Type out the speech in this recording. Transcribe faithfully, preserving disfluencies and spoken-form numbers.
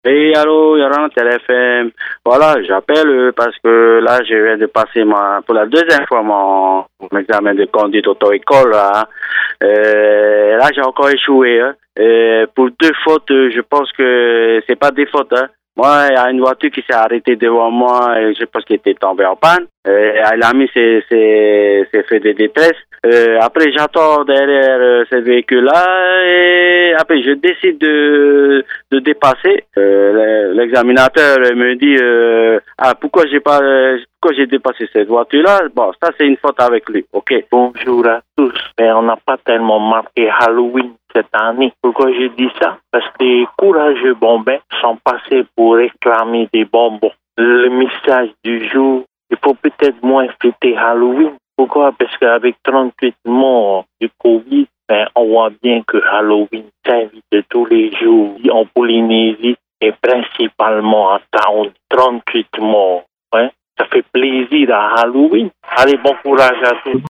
Et allô, Yoran Téléfm. Voilà, j'appelle euh, parce que là, je viens de passer ma, pour la deuxième fois mon, mon examen de conduite auto-école. Là, euh, là j'ai encore échoué. Hein. Euh, pour deux fautes, euh, je pense que c'est pas des fautes. Hein. Moi, il y a une voiture qui s'est arrêtée devant moi et je pense qu'elle était tombée en panne. Euh, elle a mis ses, ses, ses feux de détresse. Euh, après, j'attends derrière euh, ce véhicule-là et après, je décide de, de dépasser. Euh, l'examinateur me dit euh, ah pourquoi j'ai pas euh, pourquoi j'ai dépassé cette voiture-là. Bon, ça c'est une faute avec lui. Ok. Bonjour à tous. Mais on n'a pas tellement marqué Halloween cette année. Pourquoi je dis ça? Parce que les courageux bambins sont passés pour réclamer des bonbons. Le message du jour, il faut peut-être moins fêter Halloween. Pourquoi? Parce qu'avec trente-huit morts du Covid, ben, on voit bien que Halloween s'invite tous les jours en Polynésie et principalement à Town. trente-huit morts. Hein? Ça fait plaisir à Halloween. Allez, bon courage à tous.